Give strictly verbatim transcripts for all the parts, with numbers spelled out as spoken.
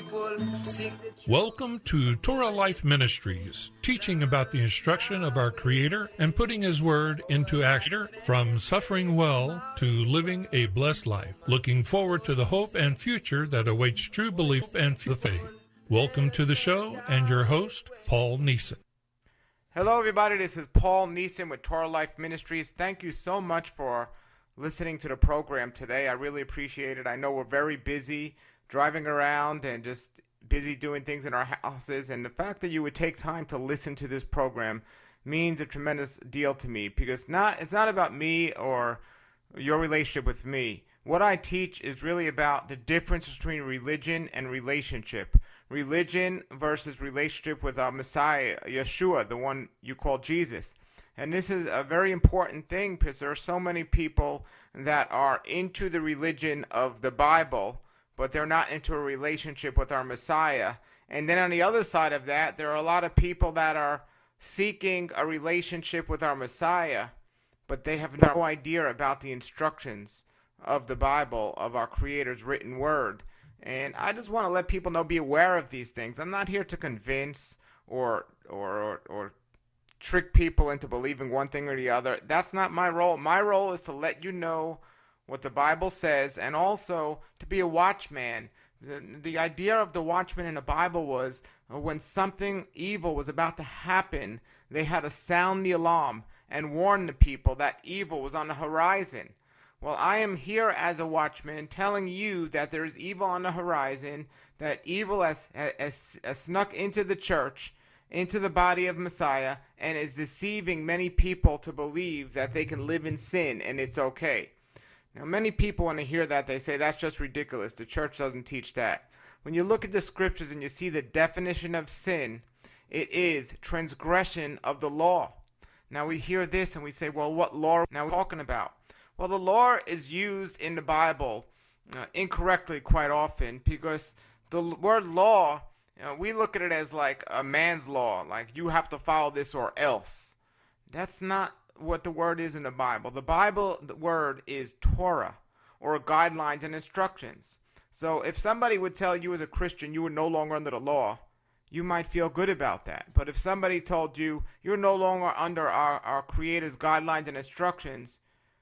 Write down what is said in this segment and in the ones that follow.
people seek the truth. Welcome to Torah Life Ministries, teaching about the instruction of our Creator and putting His Word into action, from suffering well to living a blessed life. Looking forward to the hope and future that awaits true belief and the faith. Welcome to the show and your host, Paul Neeson. Hello, everybody. This is Paul Neeson with Torah Life Ministries. Thank you so much for listening to the program today. I really appreciate it. I know we're very busy driving around and just busy doing things in our houses, and the fact that you would take time to listen to this program means a tremendous deal to me, because not it's not about me or your relationship with me. What I teach is really about the difference between religion and relationship. Religion versus relationship with our Messiah, Yeshua, the one you call Jesus. And this is a very important thing, because there are so many people that are into the religion of the Bible, but they're not into a relationship with our Messiah. And then on the other side of that, there are a lot of people that are seeking a relationship with our Messiah, but they have no idea about the instructions of the Bible, of our Creator's written word. And I just want to let people know, be aware of these things. I'm not here to convince or or or, or trick people into believing one thing or the other. That's not my role. My role is to let you know what the Bible says, and also to be a watchman. The, the idea of the watchman in the Bible was uh, when something evil was about to happen, they had to sound the alarm and warn the people that evil was on the horizon. Well, I am here as a watchman telling you that there is evil on the horizon, that evil has, has, has snuck into the church, into the body of Messiah, and is deceiving many people to believe that they can live in sin and it's okay. Now, many people, when they hear that, they say that's just ridiculous. The church doesn't teach that. When you look at the scriptures and you see the definition of sin, it is transgression of the law. Now, we hear this and we say, well, what law are we now talking about? Well, the law is used in the Bible uh, incorrectly quite often, because the word law, you know, we look at it as like a man's law, like you have to follow this or else. That's not what the word is in the Bible. The Bible, the word is Torah, or guidelines and instructions. So if somebody would tell you as a Christian you were no longer under the law, you might feel good about that. But if somebody told you you're no longer under our, our Creator's guidelines and instructions,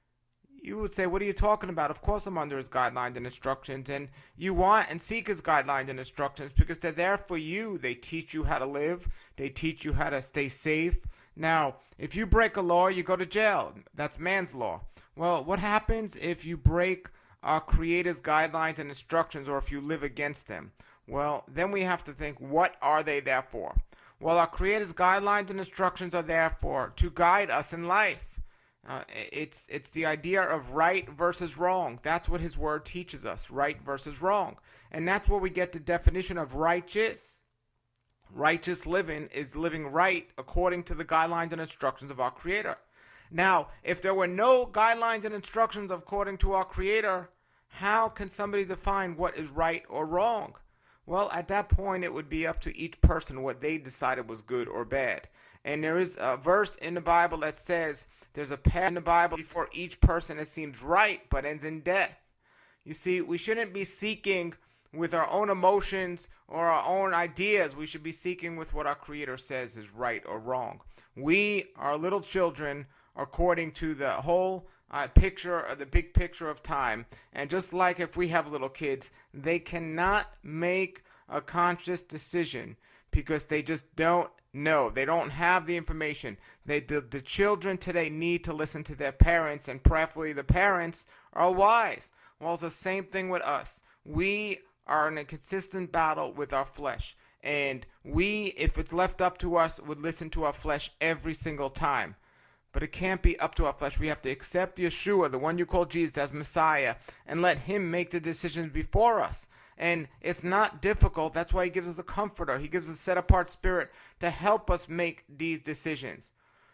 you would say, what are you talking about? Of course I'm under his guidelines and instructions. And you want and seek his guidelines and instructions because they're there for you. They teach you how to live. They teach you how to stay safe. Now, if you break a law, you go to jail. That's man's law. Well, what happens if you break our Creator's guidelines and instructions, or if you live against them? Well, then we have to think, what are they there for? Well, our Creator's guidelines and instructions are there for to guide us in life. Uh, it's it's the idea of right versus wrong. That's what his word teaches us, right versus wrong. And that's where we get the definition of righteous. Righteous living is living right according to the guidelines and instructions of our Creator. Now, if there were no guidelines and instructions according to our Creator, how can somebody define what is right or wrong? Well, at that point, it would be up to each person what they decided was good or bad. And there is a verse in the Bible that says there's a path in the Bible for each person that seems right but ends in death. You see, we shouldn't be seeking with our own emotions or our own ideas. We should be seeking with what our Creator says is right or wrong. We are little children according to the whole uh, picture, or the big picture of time. And just like if we have little kids, they cannot make a conscious decision because they just don't know. They don't have the information. They, the, the children today need to listen to their parents, and preferably the parents are wise. Well, it's the same thing with us. We are in a consistent battle with our flesh. And we, if it's left up to us, would listen to our flesh every single time. But it can't be up to our flesh. We have to accept Yeshua, the one you call Jesus, as Messiah, and let him make the decisions before us. And it's not difficult. That's why he gives us a comforter. He gives us a set-apart spirit to help us make these decisions.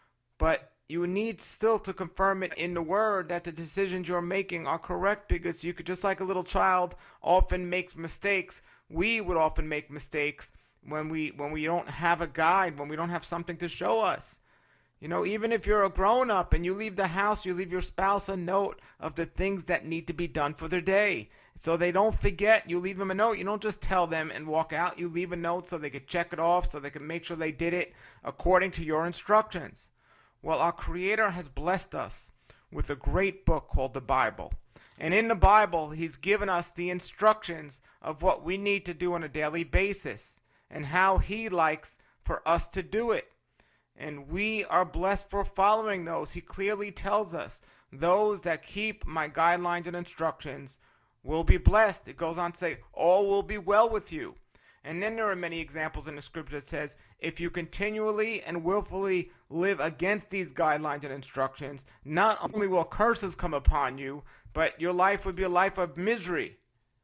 But you need still to confirm it in the word that the decisions you're making are correct, because you could, just like a little child often makes mistakes, we would often make mistakes when we when we don't have a guide, when we don't have something to show us. You know, even if you're a grown-up and you leave the house, you leave your spouse a note of the things that need to be done for their day. So they don't forget, you leave them a note. You don't just tell them and walk out. You leave a note so they can check it off, so they can make sure they did it according to your instructions. Well, our Creator has blessed us with a great book called the Bible. And in the Bible, He's given us the instructions of what we need to do on a daily basis and how He likes for us to do it. And we are blessed for following those. He clearly tells us, those that keep my guidelines and instructions will be blessed. It goes on to say, all will be well with you. And then there are many examples in the scripture that says, if you continually and willfully live against these guidelines and instructions, not only will curses come upon you, but your life would be a life of misery.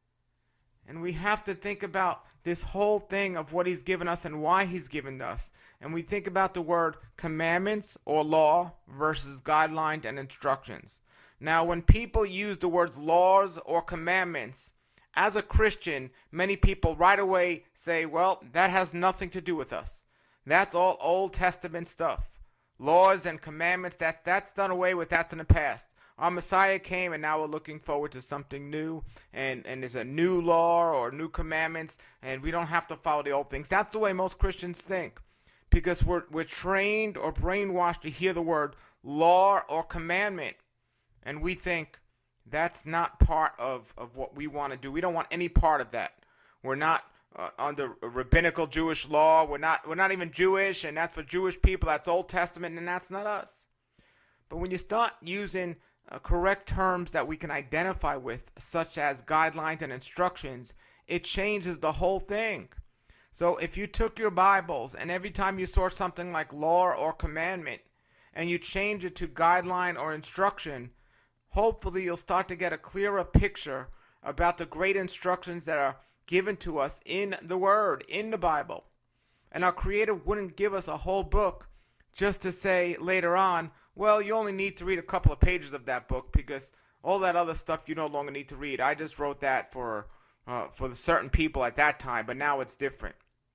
And we have to think about this whole thing of what He's given us and why He's given us. And we think about the word commandments or law versus guidelines and instructions. Now, when people use the words laws or commandments, as a Christian, many people right away say, well, that has nothing to do with us. That's all Old Testament stuff. Laws and commandments, that's, that's done away with, that's in the past. Our Messiah came and now we're looking forward to something new, and, and there's a new law or new commandments, and we don't have to follow the old things. That's the way most Christians think, because we're, we're trained or brainwashed to hear the word law or commandment, and we think that's not part of, of what we want to do. We don't want any part of that. We're not uh, under rabbinical Jewish law. We're not, we're not even Jewish, and that's for Jewish people. That's Old Testament, and that's not us. But when you start using Uh, correct terms that we can identify with, such as guidelines and instructions, it changes the whole thing. So if you took your Bibles and every time you saw something like law or commandment and you change it to guideline or instruction, hopefully you'll start to get a clearer picture about the great instructions that are given to us in the Word, in the Bible. And our Creator wouldn't give us a whole book just to say later on, well, you only need to read a couple of pages of that book because all that other stuff you no longer need to read. I just wrote that for uh, for the certain people at that time, but now it's different.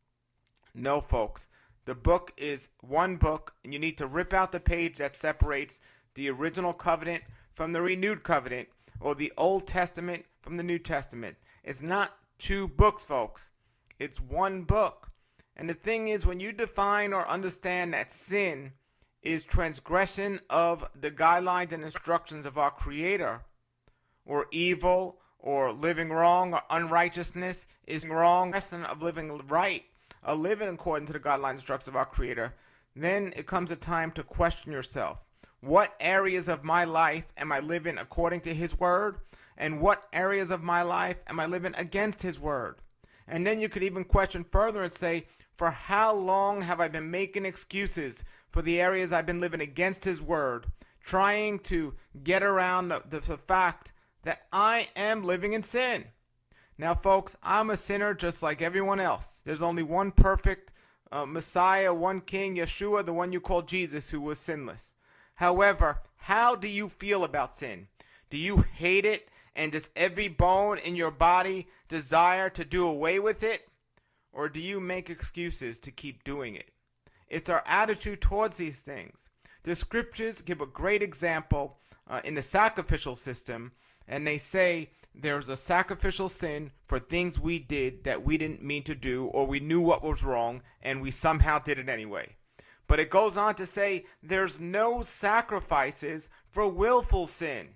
No, folks. The book is one book, and you need to rip out the page that separates the original covenant from the renewed covenant, or the Old Testament from the New Testament. It's not two books, folks. It's one book. And the thing is, when you define or understand that sin is transgression of the guidelines and instructions of our Creator, or evil, or living wrong, or unrighteousness is wrong, lesson of living right, a living according to the guidelines and instructions of our Creator, then it comes a time to question yourself. What areas of my life am I living according to His Word? And what areas of my life am I living against His Word? And then you could even question further and say, for how long have I been making excuses for the areas I've been living against His Word, trying to get around the, the, the fact that I am living in sin? Now, folks, I'm a sinner just like everyone else. There's only one perfect uh, Messiah, one King, Yeshua, the one you call Jesus, who was sinless. However, how do you feel about sin? Do you hate it, and does every bone in your body desire to do away with it? Or do you make excuses to keep doing it? It's our attitude towards these things. The scriptures give a great example uh, in the sacrificial system, and they say there's a sacrificial sin for things we did that we didn't mean to do, or we knew what was wrong, and we somehow did it anyway. But it goes on to say there's no sacrifices for willful sin.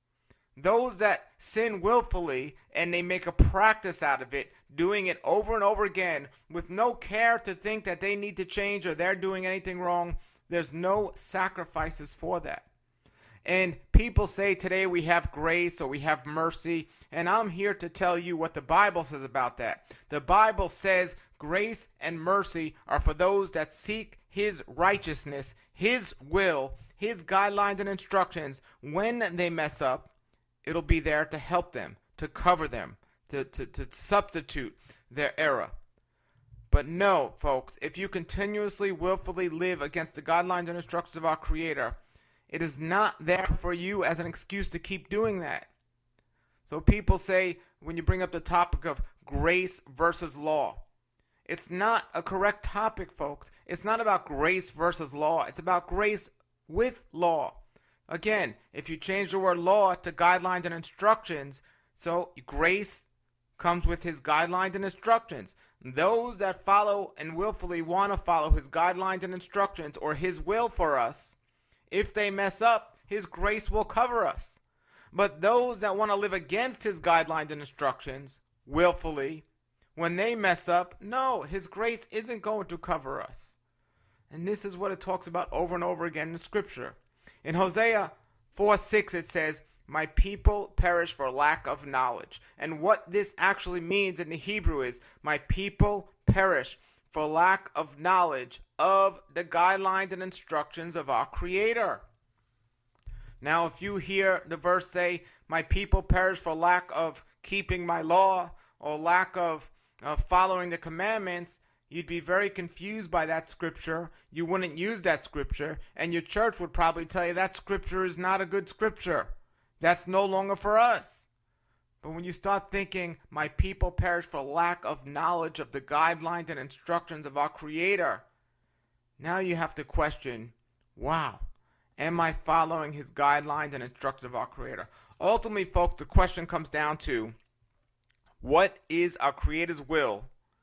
Those that sin willfully and they make a practice out of it, doing it over and over again with no care to think that they need to change or they're doing anything wrong, there's no sacrifices for that. And people say today we have grace or we have mercy, and I'm here to tell you what the Bible says about that. The Bible says grace and mercy are for those that seek His righteousness, His will, His guidelines and instructions. When they mess up, it'll be there to help them, to cover them, to, to, to substitute their error. But no, folks, if you continuously, willfully live against the guidelines and instructions of our Creator, it is not there for you as an excuse to keep doing that. So people say, when you bring up the topic of grace versus law, It's not a correct topic, folks. It's not about grace versus law. It's about grace with law. Again, if you change the word law to guidelines and instructions, so grace comes with his guidelines and instructions. Those that follow and willfully want to follow his guidelines and instructions or his will for us, if they mess up, his grace will cover us. But those that want to live against his guidelines and instructions willfully, when they mess up, no, his grace isn't going to cover us. And this is what it talks about over and over again in Scripture. In Hosea four six it says, "My people perish for lack of knowledge." And what this actually means in the Hebrew is, my people perish for lack of knowledge of the guidelines and instructions of our Creator. Now, if you hear the verse say, "My people perish for lack of keeping my law," or lack of uh, following the commandments, you'd be very confused by that scripture. You wouldn't use that scripture, and your church would probably tell you that scripture is not a good scripture. That's no longer for us. But when you start thinking, my people perish for lack of knowledge of the guidelines and instructions of our Creator, now you have to question, wow, am I following his guidelines and instructions of our Creator? Ultimately, folks, the question comes down to, what is our Creator's will,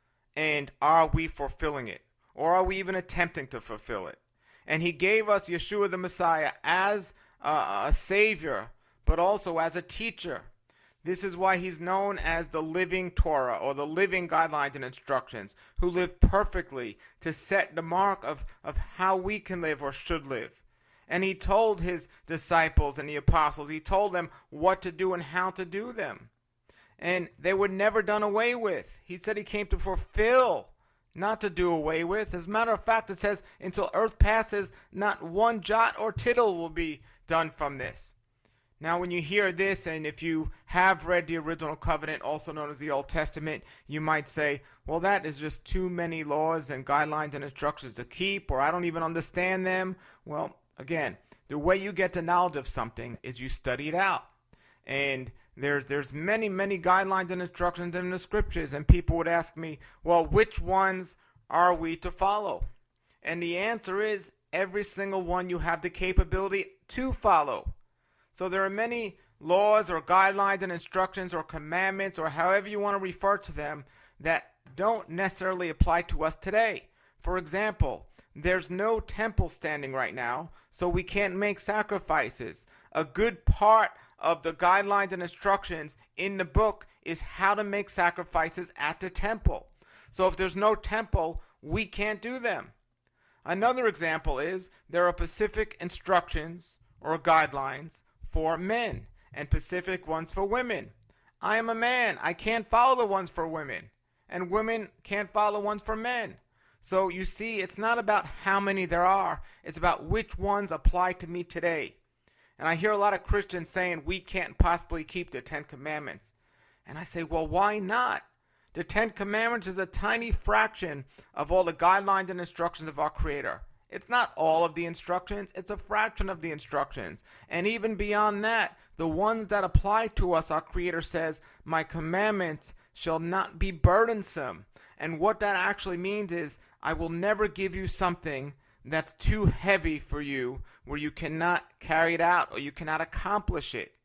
and are we fulfilling it? Or are we even attempting to fulfill it? And he gave us Yeshua the Messiah as a, a Savior, but also as a teacher. This is why he's known as the living Torah, or the living guidelines and instructions, who lived perfectly to set the mark of, of how we can live or should live. And he told his disciples and the apostles, he told them what to do and how to do them. And they were never done away with. He said he came to fulfill, not to do away with. As a matter of fact, it says, until earth passes, not one jot or tittle will be done from this. Now, when you hear this, and if you have read the original covenant, also known as the Old Testament, you might say, well, that is just too many laws and guidelines and instructions to keep, or I don't even understand them. Well, again, the way you get to knowledge of something is you study it out. And there's there's many, many guidelines and instructions in the scriptures, and people would ask me, well, which ones are we to follow? And the answer is, every single one you have the capability to follow. So there are many laws or guidelines and instructions or commandments, or however you want to refer to them, that don't necessarily apply to us today. For example, there's no temple standing right now, so we can't make sacrifices. A good part of the guidelines and instructions in the book is how to make sacrifices at the temple. So if there's no temple, we can't do them. Another example is there are specific instructions or guidelines for men and specific ones for women. I am a man. I can't follow the ones for women, and women can't follow the ones for men. So you see, it's not about how many there are. It's about which ones apply to me today. And I hear a lot of Christians saying we can't possibly keep the Ten Commandments. And I say, well, why not? The Ten Commandments is a tiny fraction of all the guidelines and instructions of our Creator. It's not all of the instructions. It's a fraction of the instructions. And even beyond that, the ones that apply to us, our Creator says, my commandments shall not be burdensome. And what that actually means is, I will never give you something that's too heavy for you, where you cannot carry it out or you cannot accomplish it.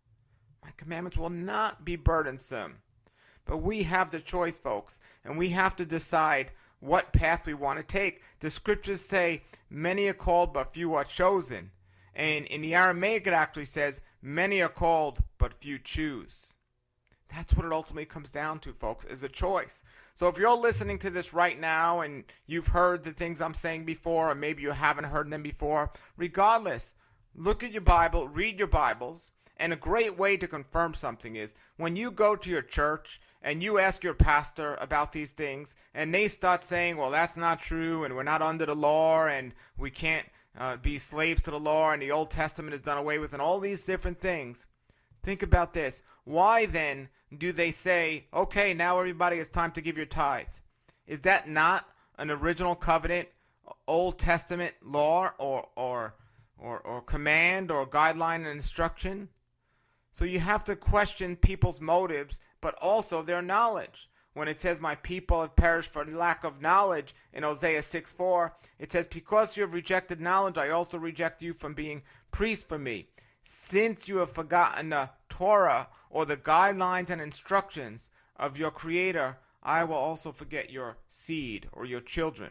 My commandments will not be burdensome. But we have the choice, folks, and we have to decide what path we want to take. The scriptures say, many are called, but few are chosen. And in the Aramaic, it actually says, many are called, but few choose. That's what it ultimately comes down to, folks, is a choice. So if you're listening to this right now and you've heard the things I'm saying before, or maybe you haven't heard them before, regardless, look at your Bible, read your Bibles, and a great way to confirm something is when you go to your church and you ask your pastor about these things, and they start saying, well, that's not true, and we're not under the law, and we can't uh, be slaves to the law, and the Old Testament is done away with, and all these different things. Think about this. Why then do they say, okay, now everybody, it's time to give your tithe? Is that not an original covenant, Old Testament law or or or, or command or guideline and instruction? So you have to question people's motives, but also their knowledge. when it says, my people have perished for lack of knowledge, in Hosea six four, it says, because you have rejected knowledge, I also reject you from being priests for me. Since you have forgotten the Torah, or the guidelines and instructions of your Creator, I will also forget your seed, or your children.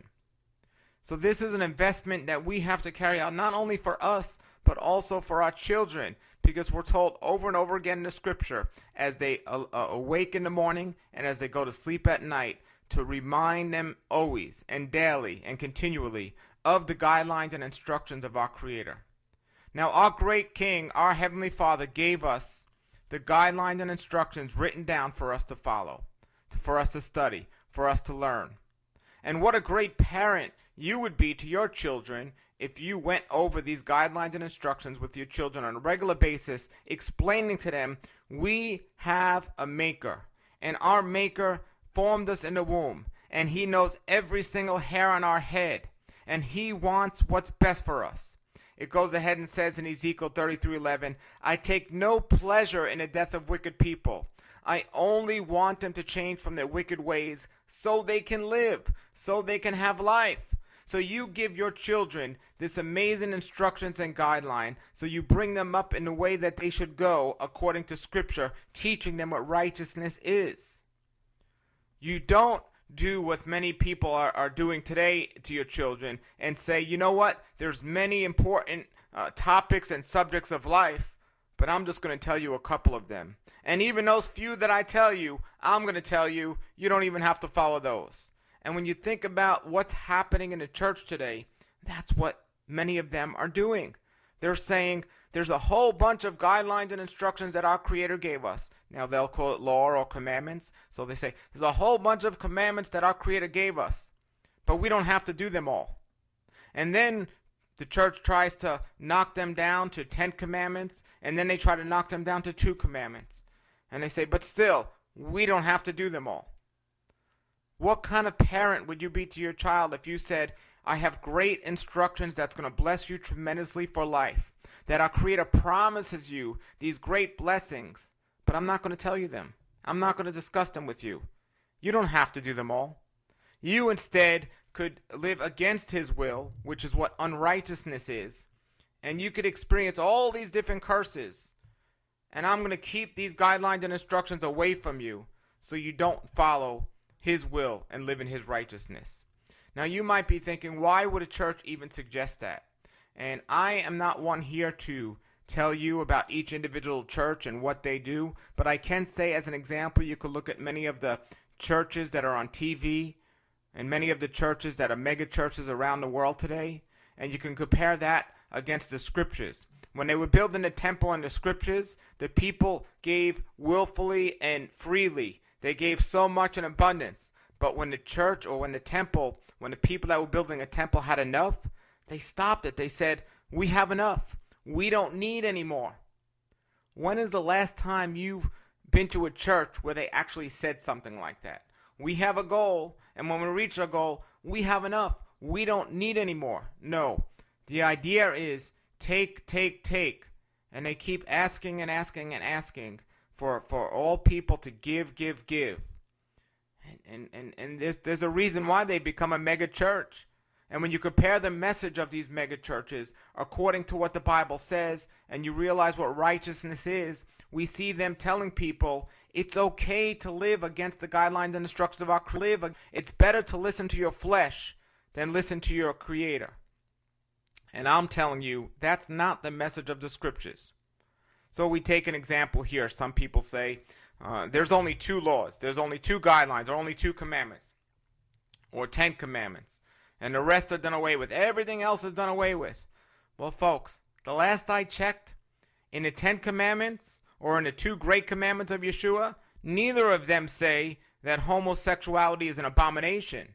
So this is an investment that we have to carry out, not only for us, but also for our children, because we're told over and over again in the scripture, as they uh, uh, awake in the morning and as they go to sleep at night, to remind them always and daily and continually of the guidelines and instructions of our Creator. Now, our great King, our Heavenly Father, gave us the guidelines and instructions written down for us to follow, for us to study, for us to learn. And what a great parent you would be to your children if you went over these guidelines and instructions with your children on a regular basis, explaining to them, we have a maker, and our maker formed us in the womb, and he knows every single hair on our head, and he wants what's best for us. It goes ahead and says in Ezekiel thirty-three eleven, I take no pleasure in the death of wicked people. I only want them to change from their wicked ways so they can live, so they can have life. So you give your children this amazing instructions and guideline, so you bring them up in the way that they should go according to Scripture, teaching them what righteousness is. You don't do what many people are, are doing today to your children and say, you know what, there's many important uh, topics and subjects of life, but I'm just going to tell you a couple of them. And even those few that I tell you, I'm going to tell you, you don't even have to follow those. And when you think about what's happening in the church today, that's what many of them are doing. They're saying there's a whole bunch of guidelines and instructions that our Creator gave us. Now they'll call it law or commandments. So they say there's a whole bunch of commandments that our Creator gave us, but we don't have to do them all. And then the church tries to knock them down to ten commandments, and then they try to knock them down to two commandments. And they say, but still, we don't have to do them all. What kind of parent would you be to your child if you said, I have great instructions that's going to bless you tremendously for life, that our Creator promises you these great blessings, but I'm not going to tell you them. I'm not going to discuss them with you. You don't have to do them all. You instead could live against His will, which is what unrighteousness is, and you could experience all these different curses, and I'm going to keep these guidelines and instructions away from you so you don't follow His will and live in His righteousness. Now you might be thinking, why would a church even suggest that? And I am not one here to tell you about each individual church and what they do, but I can say as an example, you could look at many of the churches that are on T V and many of the churches that are mega churches around the world today, and you can compare that against the scriptures. When they were building the temple and the scriptures, the people gave willfully and freely. They gave so much in abundance. But when the church or when the temple, when the people that were building a temple had enough, they stopped it. They said, we have enough. We don't need any more. When is the last time you've been to a church where they actually said something like that? We have a goal, and when we reach our goal, we have enough. We don't need any more. No. The idea is take, take, take. And they keep asking and asking and asking for, for all people to give, give, give. And, and, and there's, there's a reason why they become a mega church. And when you compare the message of these mega churches according to what the Bible says, and you realize what righteousness is, we see them telling people it's okay to live against the guidelines and instructions of our Creator. It's better to listen to your flesh than listen to your Creator. And I'm telling you, that's not the message of the scriptures. So we take an example here. Some people say uh, there's only two laws. There's only two guidelines, or only two commandments, or ten commandments. And the rest are done away with. Everything else is done away with. Well, folks, the last I checked, in the Ten Commandments or in the two great commandments of Yeshua, neither of them say that homosexuality is an abomination.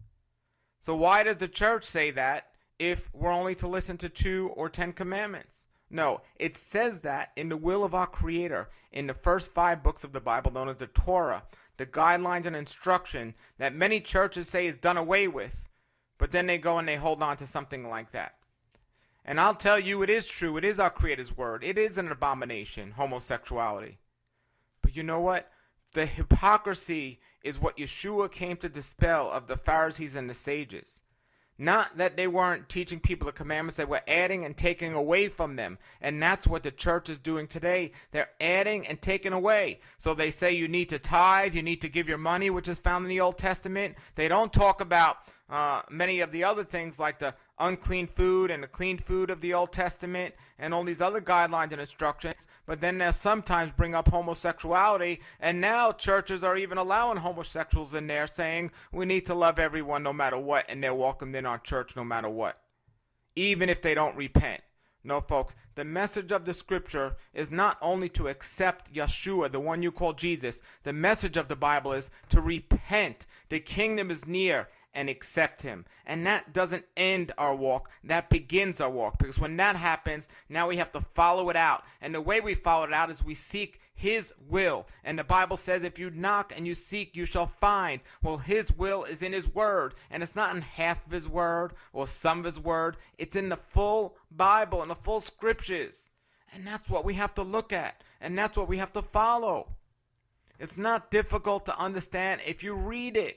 So why does the church say that if we're only to listen to two or ten commandments? No, it says that in the will of our Creator, in the first five books of the Bible known as the Torah, the guidelines and instruction that many churches say is done away with. But then they go and they hold on to something like that. And I'll tell you, it is true. It is our Creator's word. It is an abomination, homosexuality. But you know what? The hypocrisy is what Yeshua came to dispel of the Pharisees and the sages. Not that they weren't teaching people the commandments, they were adding and taking away from them. And that's what the church is doing today. They're adding and taking away. So they say you need to tithe, you need to give your money, which is found in the Old Testament. They don't talk about uh, many of the other things like the unclean food and the clean food of the Old Testament and all these other guidelines and instructions. But then they'll sometimes bring up homosexuality, and now churches are even allowing homosexuals in there, saying we need to love everyone no matter what, and they're welcomed in our church no matter what, even if they don't repent. No, folks, the message of the scripture is not only to accept Yeshua, the one you call Jesus. The message of the Bible is to repent. The kingdom is near, and accept him. And that doesn't end our walk. That begins our walk. Because when that happens, now we have to follow it out. And the way we follow it out is we seek his will. And the Bible says if you knock and you seek, you shall find. Well, his will is in his word. And it's not in half of his word or some of his word. It's in the full Bible and the full scriptures. And that's what we have to look at. And that's what we have to follow. It's not difficult to understand if you read it.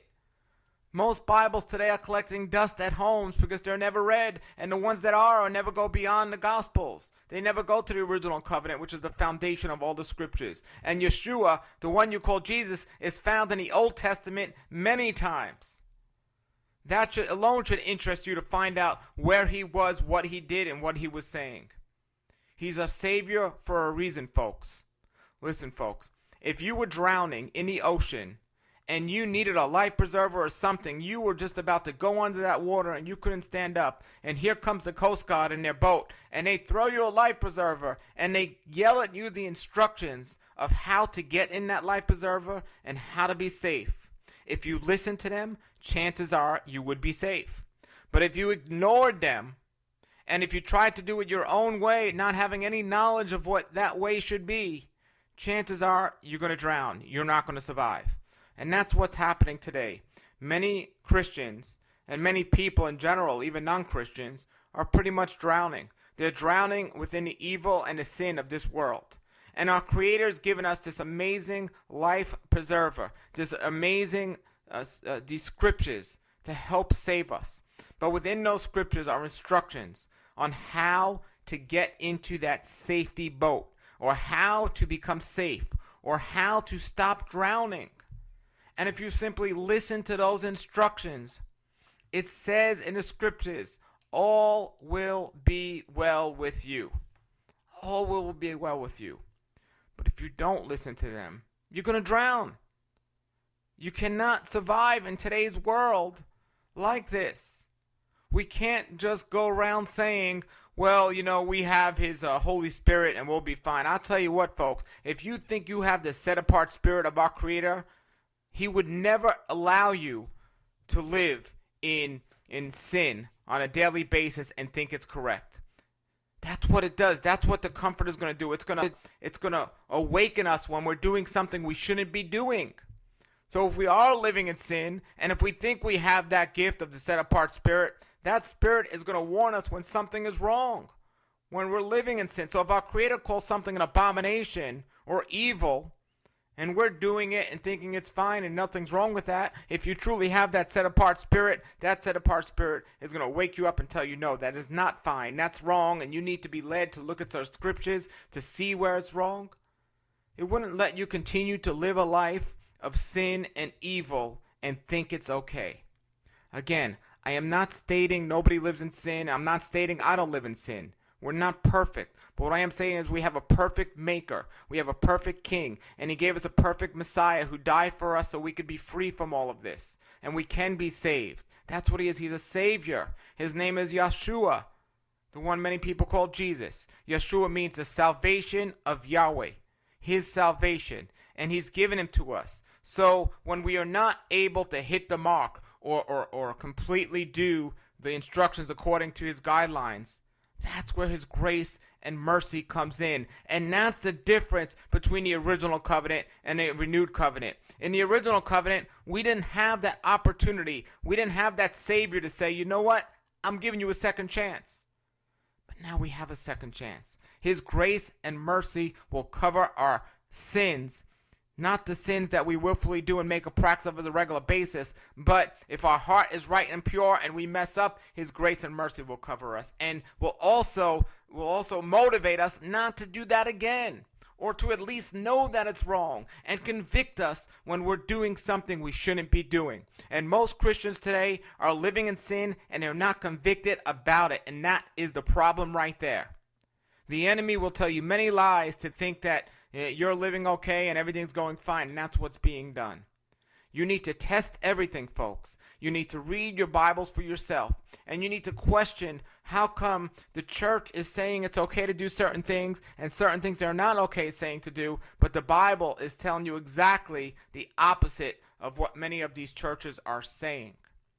Most Bibles today are collecting dust at homes because they're never read, and the ones that are are never go beyond the Gospels. They never go to the original covenant, which is the foundation of all the scriptures. And Yeshua, the one you call Jesus, is found in the Old Testament many times. That should alone should interest you to find out where he was, what he did, and what he was saying. He's a savior for a reason, folks. Listen, folks, if you were drowning in the ocean and you needed a life preserver or something, you were just about to go under that water and you couldn't stand up, and here comes the Coast Guard in their boat, and they throw you a life preserver, and they yell at you the instructions of how to get in that life preserver and how to be safe. If you listen to them, chances are you would be safe. But if you ignored them, and if you tried to do it your own way, not having any knowledge of what that way should be, chances are you're going to drown. You're not going to survive. And that's what's happening today. Many Christians and many people in general, even non-Christians, are pretty much drowning. They're drowning within the evil and the sin of this world. And our Creator's given us this amazing life preserver, this amazing uh, uh, these scriptures to help save us. But within those scriptures are instructions on how to get into that safety boat, or how to become safe, or how to stop drowning. And if you simply listen to those instructions, it says in the scriptures, all will be well with you. All will be well with you. But if you don't listen to them, you're going to drown. You cannot survive in today's world like this. We can't just go around saying, well, you know, we have his uh, Holy Spirit and we'll be fine. I'll tell you what, folks, if you think you have the set-apart spirit of our Creator, he would never allow you to live in in sin on a daily basis and think it's correct. That's what it does. That's what the Comforter is going to do. It's going to it's going to awaken us when we're doing something we shouldn't be doing. So if we are living in sin, and if we think we have that gift of the set-apart spirit, that spirit is going to warn us when something is wrong, when we're living in sin. So if our Creator calls something an abomination or evil, and we're doing it and thinking it's fine and nothing's wrong with that, if you truly have that set-apart spirit, that set-apart spirit is going to wake you up and tell you, no, that is not fine, that's wrong, and you need to be led to look at the scriptures to see where it's wrong. It wouldn't let you continue to live a life of sin and evil and think it's okay. Again, I am not stating nobody lives in sin. I'm not stating I don't live in sin. We're not perfect. But what I am saying is we have a perfect maker. We have a perfect king. And he gave us a perfect Messiah who died for us so we could be free from all of this. And we can be saved. That's what he is. He's a savior. His name is Yeshua, the one many people call Jesus. Yeshua means the salvation of Yahweh. His salvation. And he's given him to us. So when we are not able to hit the mark or, or, or completely do the instructions according to his guidelines, that's where his grace and mercy comes in. And that's the difference between the original covenant and the renewed covenant. In the original covenant, we didn't have that opportunity. We didn't have that Savior to say, you know what? I'm giving you a second chance. But now we have a second chance. His grace and mercy will cover our sins Not the sins that we willfully do and make a practice of as a regular basis, but if our heart is right and pure and we mess up, his grace and mercy will cover us and will also will also motivate us not to do that again, or to at least know that it's wrong and convict us when we're doing something we shouldn't be doing. And most Christians today are living in sin and they're not convicted about it, and that is the problem right there. The enemy will tell you many lies to think that you're living okay and everything's going fine, and that's what's being done. You need to test everything, folks. You need to read your Bibles for yourself, and you need to question how come the church is saying it's okay to do certain things and certain things they're not okay saying to do, but the Bible is telling you exactly the opposite of what many of these churches are saying.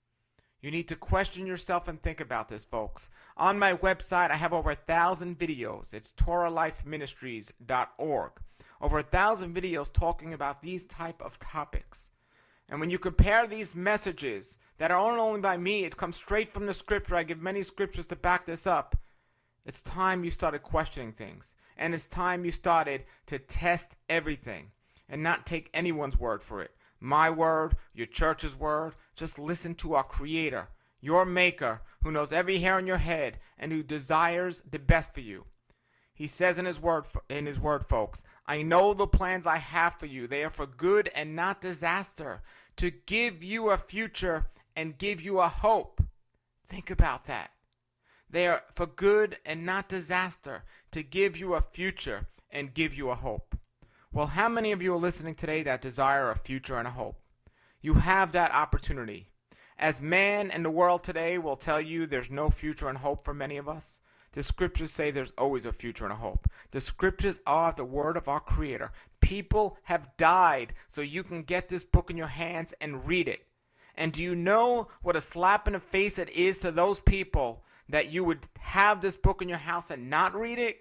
You need to question yourself and think about this, folks. On my website, I have over a thousand videos. It's Torah Life Ministries dot org. Over a thousand videos talking about these type of topics. And when you compare these messages that are owned only by me, it comes straight from the scripture. I give many scriptures to back this up. It's time you started questioning things. And it's time you started to test everything and not take anyone's word for it. My word, your church's word. Just listen to our Creator, your Maker, who knows every hair on your head and who desires the best for you. He says in his word, in his word, folks, I know the plans I have for you. They are for good and not disaster, to give you a future and give you a hope. Think about that. They are for good and not disaster, to give you a future and give you a hope. Well, how many of you are listening today that desire a future and a hope? You have that opportunity. As man and the world today will tell you there's no future and hope for many of us, the scriptures say there's always a future and a hope. The scriptures are the word of our Creator. People have died so you can get this book in your hands and read it. And do you know what a slap in the face it is to those people that you would have this book in your house and not read it?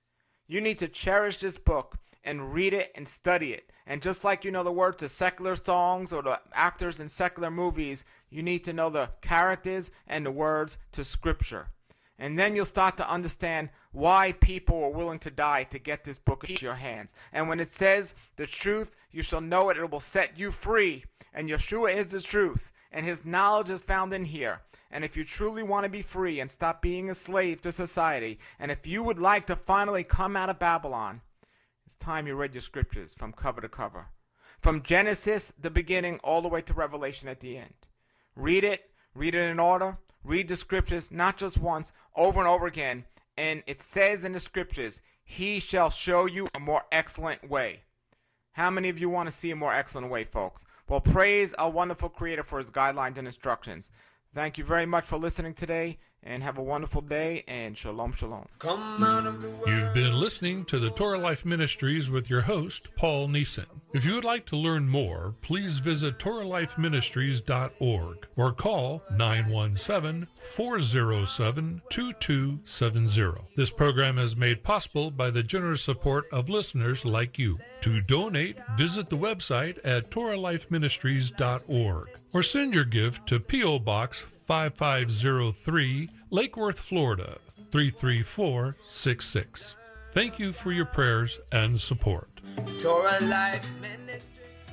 You need to cherish this book and read it and study it. And just like you know the words to secular songs or the actors in secular movies, you need to know the characters and the words to scripture. And then you'll start to understand why people are willing to die to get this book into your hands. And when it says the truth, you shall know it, it will set you free. And Yeshua is the truth, and his knowledge is found in here. And if you truly want to be free and stop being a slave to society, and if you would like to finally come out of Babylon, it's time you read your scriptures from cover to cover. From Genesis, the beginning, all the way to Revelation at the end. Read it, read it in order. Read the scriptures not just once, over and over again. And it says in the scriptures, he shall show you a more excellent way. How many of you want to see a more excellent way, folks? Well, praise our wonderful Creator for his guidelines and instructions. Thank you very much for listening today, and have a wonderful day, and shalom, shalom. Come out of the world. You've been listening to the Torah Life Ministries with your host, Paul Neeson. If you would like to learn more, please visit Torah Life Ministries dot org or call nine one seven, four zero seven, two two seven zero. This program is made possible by the generous support of listeners like you. To donate, visit the website at Torah Life Ministries dot org or send your gift to P O. Box five five zero three, Lake Worth, Florida, three three four six six. Thank you for your prayers and support. Torah Life Ministry.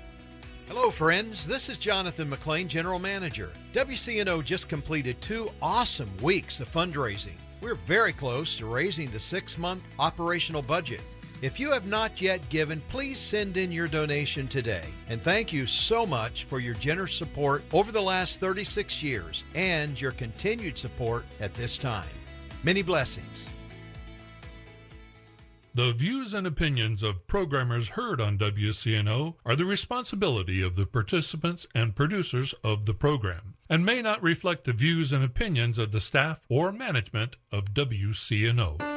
Hello, friends. This is Jonathan McLean, General Manager. W C N O just completed two awesome weeks of fundraising. We're very close to raising the six-month operational budget. If you have not yet given, please send in your donation today. And thank you so much for your generous support over the last thirty-six years and your continued support at this time. Many blessings. The views and opinions of programmers heard on W C N O are the responsibility of the participants and producers of the program, and may not reflect the views and opinions of the staff or management of W C N O.